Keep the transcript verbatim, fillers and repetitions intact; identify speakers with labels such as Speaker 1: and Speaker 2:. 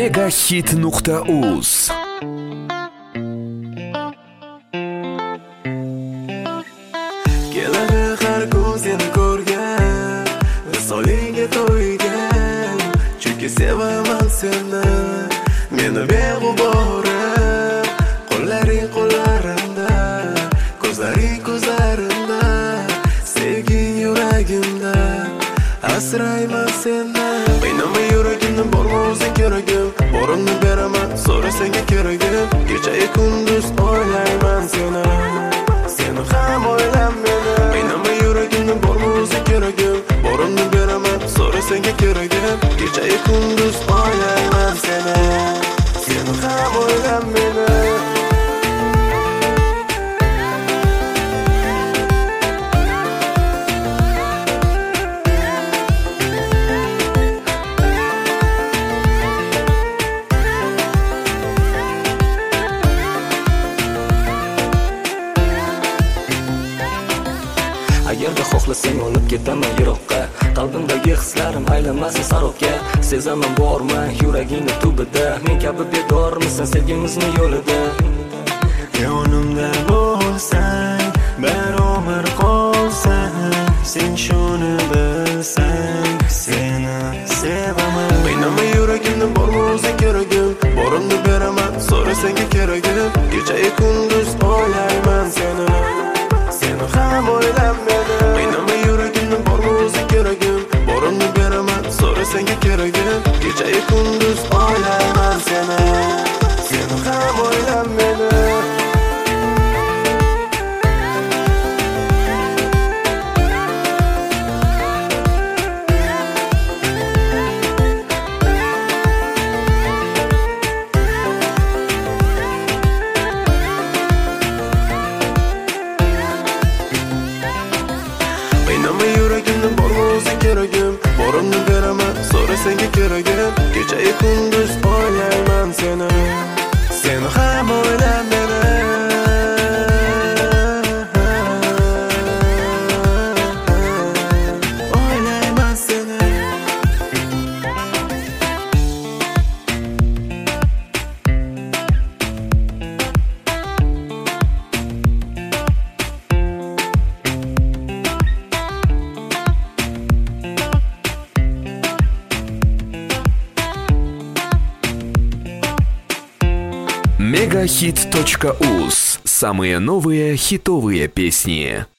Speaker 1: Megahit nuqta uz.
Speaker 2: Keladi har kun seni ko'rgan, visolingga to'ygan. Chunki sevaman seni, meni beg'ubora. Qo'llaring qo'llarimda, ko'zlaring ko'zlarimda, sevging yuragimda. Asrayman seni, qiynamay yuragimni, bormi o'zing keragim. Borimni beraman, so'ra senga keragim. Kecha-yu kunduz o'ylayman seni, seni ham o'ylam meni. Qiynamay yuragimni, bormi o'zing keragim. Borimni beraman, so'ra senga keragim. Kecha-yu kunduz o'ylayman seni, seni ham o'ylam meni.
Speaker 3: Agarda xohlasang olib ketaman yiroqqa, qalbimdagi hislarim aylanmasin sarobga. Sezaman bormi yuragingni tubida, men kabi bedormisan sevgimizni yo'lida.
Speaker 2: Yonimda bo'lsang, bir umr qolsang, sen shuni bilsang, seni sevaman. Qiynamay yuragimni, bormi o'zing keragim. Borimni beraman, so'ra senga keragim. Kecha-yu kunduz o'ylayman seni, seni ham o'ylam meni. Qiynamay yuragimni, bormi o'zing keragim. Borimni beraman, so'ra senga keragim. Kecha-yu kunduz o'ylayman seni, seni ham o'ylam meni. Qiynamay yuragimni, bormi o'zing keragim. Borimni beraman, so'ra senga keragim. Kecha-yu kunduz o'ylayman seni, seni ham o'ylam meni. O'ylayman seni.
Speaker 1: Megahit точка уз. Самые новые хитовые песни.